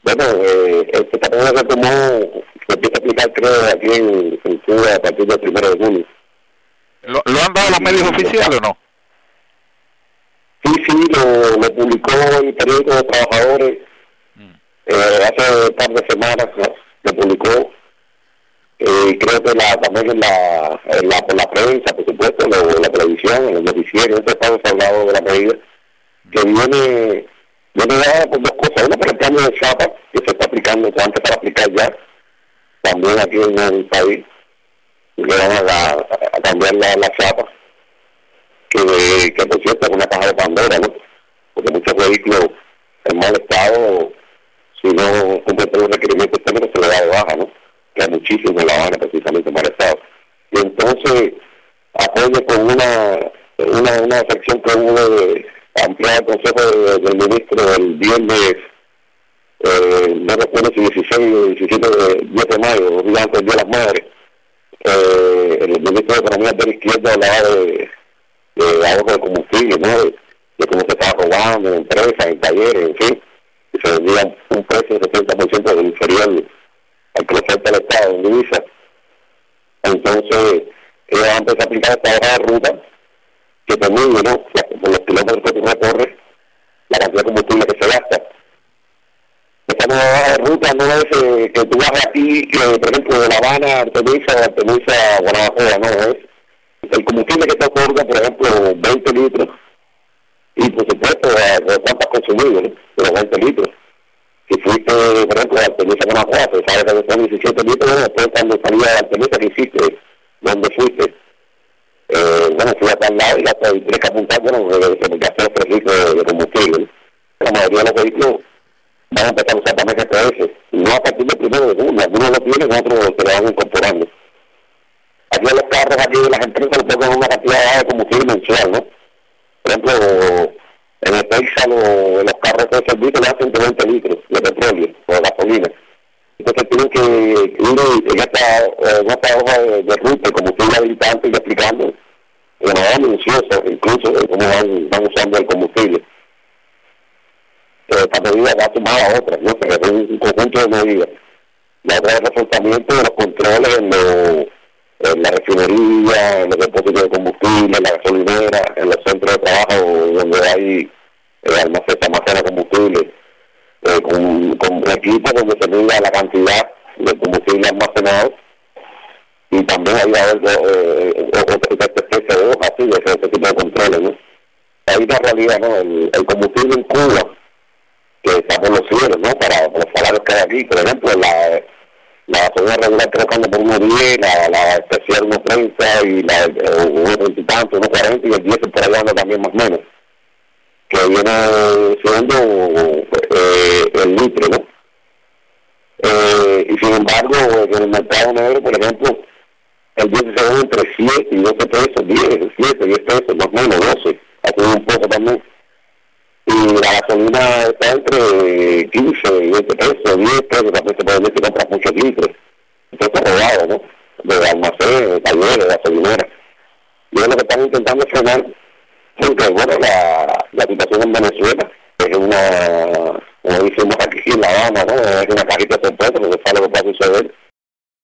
Bueno, este patrón se empieza a aplicar, creo, aquí en Cuba a partir del 1 de junio. ¿Lo han dado los medios oficiales o no? Sí, lo publicó el periódico de Trabajadores hace un par de semanas, ¿no? Lo publicó. Creo que también por la prensa, por supuesto, la televisión, en el noticiero, en Estado se ha hablado de la medida que viene dada por dos cosas. Una, por el cambio de chapa que se está aplicando, que antes para aplicar ya, también aquí en el país, que van a cambiar la chapa, que por cierto es una caja de Pandora, ¿no? Porque muchos vehículos en mal estado, si no cumplen todos los requerimientos técnicos, se le da de baja, ¿no? Que hay muchísimos en La Habana, precisamente en mal estado. Y entonces, apoyo con una sección que hubo de ampliar el consejo del ministro el viernes, no recuerdo si 16 o 17 de mayo, días antes del Día de las Madres, el ministro de Economía de la izquierda hablaba de ahorro de combustible, ¿no? De cómo se estaba robando en empresas, en talleres, en fin, y se vendía un precio de 70% inferior al que le oferta el Estado en divisa. Entonces, ellos han empezado a aplicar esta hoja de ruta que termine, ¿no? Por los kilómetros que tú recorres, la cantidad de combustible que se gasta. Esta nueva hoja de ruta no es que tú vas aquí, por ejemplo, de La Habana a Artemisa a Guanabacoa, no, es el combustible que te otorga, por ejemplo, 20 litros, y por supuesto, cuánto has consumido, ¿no? De los 20 litros. Si fuiste, por ejemplo, de Artemisa a Guanabacoa, pues sabes que son 17 litros, bueno, después cuando salías de Artemisa, que hiciste, ¿dónde fuiste? Bueno, fui a tal lado y tienes que apuntar, bueno, porque hacer los 3 litros de combustible, ¿no? La mayoría de los vehículos van a empezar a usar también GPS, no a partir del 1 de junio, algunos lo tienen, otros se lo van incorporando. Aquí en los carros, aquí las empresas le ponen una cantidad de combustible mensual, ¿no? Por ejemplo, en el Texas los carros de servicio le dan 120 litros de petróleo o de gasolina. Entonces tienen que ir en esta hoja de ruta, como estoy habilitante y explicando, de manera minuciosa, incluso de cómo van usando el combustible. Esta medida va a sumar a otras, ¿no? Pero es un conjunto de medidas. La otra es el reforzamiento de los controles en la refinería, en los depósitos de combustible, en la gasolinera, en los centros de trabajo donde hay almacén combustible, con equipos donde se mida la cantidad de combustible almacenado, y también ahí va a haber otra especie de hojas, así, de ese tipo de controles, ¿no? Hay una realidad, ¿no? El combustible en Cuba, que está por los cielos, ¿no? Para los salarios que hay aquí, por ejemplo, la gasolina regular creo que anda por 1.10, la especial 1.30 y la 1.30 y tanto, 1.40, y el diésel por allá anda también más o menos, que viene siendo el litro, ¿no? Y sin embargo, en el mercado negro, por ejemplo, el diésel se vende entre 7 y 12 pesos, 10 pesos, más o menos 12, aquí un poco también. Y la gasolina está entre 15 y 20 pesos, 10 pesos, también se puede ver que compras muchos litros. Entonces es robado, ¿no? De almacén, de talleres, de gasolinera. Y es lo que están intentando frenar, porque, bueno, la situación en Venezuela es como decimos aquí en La Habana, ¿no? Es una cajita de sorpresa, porque sabe lo que puede suceder.